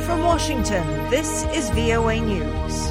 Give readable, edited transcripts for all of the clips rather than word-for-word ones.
From Washington, this is VOA News.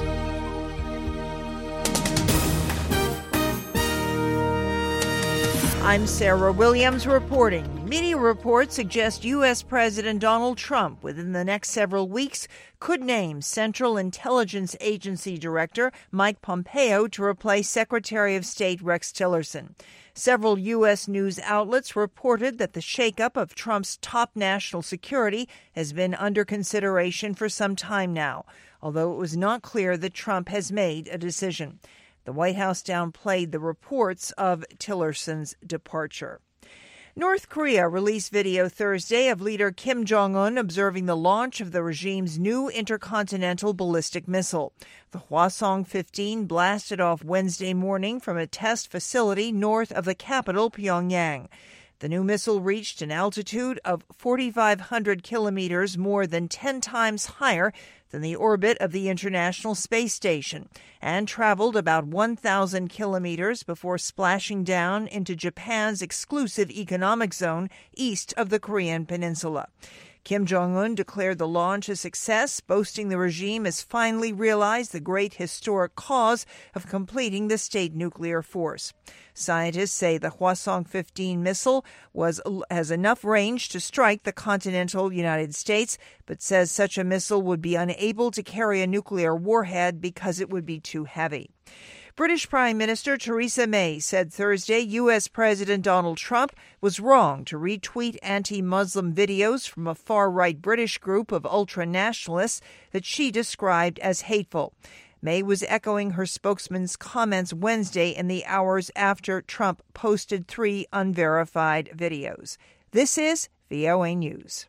I'm Sarah Williams reporting. Media reports suggest U.S. President Donald Trump, within the next several weeks, could name Central Intelligence Agency Director Mike Pompeo to replace Secretary of State Rex Tillerson. Several U.S. news outlets reported that the shakeup of Trump's top national security has been under consideration for some time now, although it was not clear that Trump has made a decision. The White House downplayed the reports of Tillerson's departure. North Korea released video Thursday of leader Kim Jong-un observing the launch of the regime's new intercontinental ballistic missile. The Hwasong-15 blasted off Wednesday morning from a test facility north of the capital, Pyongyang. The new missile reached an altitude of 4,500 kilometers, more than 10 times higher than the orbit of the International Space Station, and traveled about 1,000 kilometers before splashing down into Japan's exclusive economic zone east of the Korean peninsula. Kim Jong-un declared the launch a success, boasting the regime has finally realized the great historic cause of completing the state nuclear force. Scientists say the Hwasong-15 missile has enough range to strike the continental United States, but says such a missile would be unable to carry a nuclear warhead because it would be too heavy. British Prime Minister Theresa May said Thursday U.S. President Donald Trump was wrong to retweet anti-Muslim videos from a far-right British group of ultra-nationalists that she described as hateful. May was echoing her spokesman's comments Wednesday in the hours after Trump posted 3 unverified videos. This is VOA News.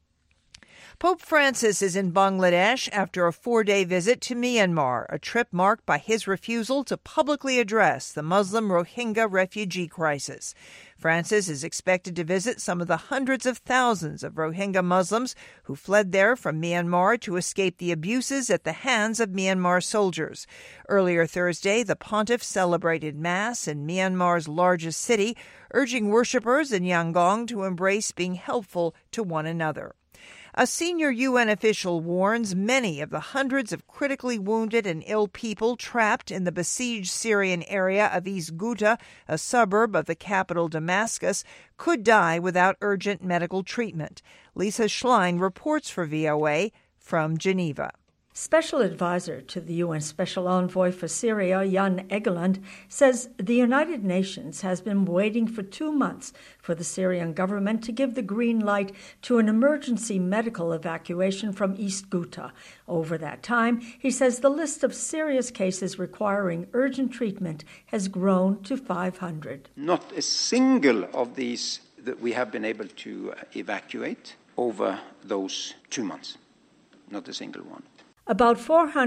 Pope Francis is in Bangladesh after a 4-day visit to Myanmar, a trip marked by his refusal to publicly address the Muslim Rohingya refugee crisis. Francis is expected to visit some of the hundreds of thousands of Rohingya Muslims who fled there from Myanmar to escape the abuses at the hands of Myanmar soldiers. Earlier Thursday, the pontiff celebrated Mass in Myanmar's largest city, urging worshippers in Yangon to embrace being helpful to one another. A senior UN official warns many of the hundreds of critically wounded and ill people trapped in the besieged Syrian area of East Ghouta, a suburb of the capital Damascus, could die without urgent medical treatment. Lisa Schlein reports for VOA from Geneva. Special advisor to the UN Special Envoy for Syria, Jan Egeland, says the United Nations has been waiting for 2 months for the Syrian government to give the green light to an emergency medical evacuation from East Ghouta. Over that time, he says the list of serious cases requiring urgent treatment has grown to 500. Not a single of these that we have been able to evacuate over those 2 months. Not a single one. About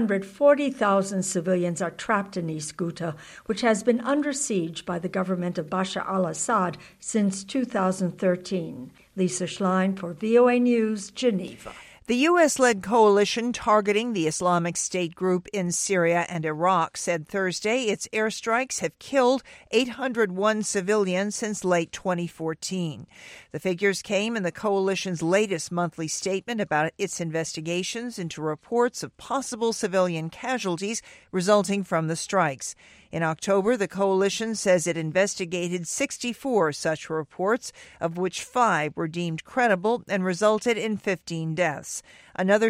440,000 civilians are trapped in East Ghouta, which has been under siege by the government of Bashar al-Assad since 2013. Lisa Schlein for VOA News, Geneva. The U.S.-led coalition targeting the Islamic State group in Syria and Iraq said Thursday its airstrikes have killed 801 civilians since late 2014. The figures came in the coalition's latest monthly statement about its investigations into reports of possible civilian casualties resulting from the strikes. In October, the coalition says it investigated 64 such reports, of which 5 were deemed credible and resulted in 15 deaths. Another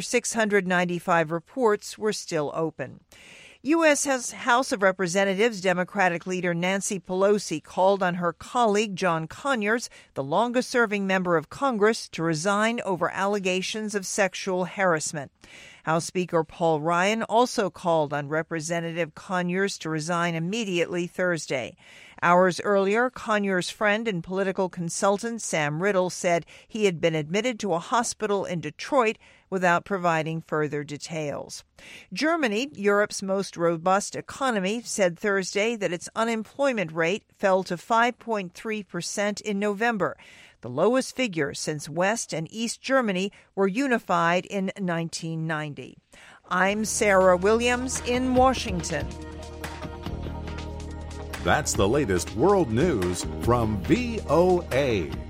695 reports were still open. U.S. House of Representatives Democratic leader Nancy Pelosi called on her colleague John Conyers, the longest-serving member of Congress, to resign over allegations of sexual harassment. House Speaker Paul Ryan also called on Representative Conyers to resign immediately Thursday. Hours earlier, Conyers' friend and political consultant Sam Riddle said he had been admitted to a hospital in Detroit without providing further details. Germany, Europe's most robust economy, said Thursday that its unemployment rate fell to 5.3% in November, the lowest figure since West and East Germany were unified in 1990. I'm Sarah Williams in Washington. That's the latest world news from VOA.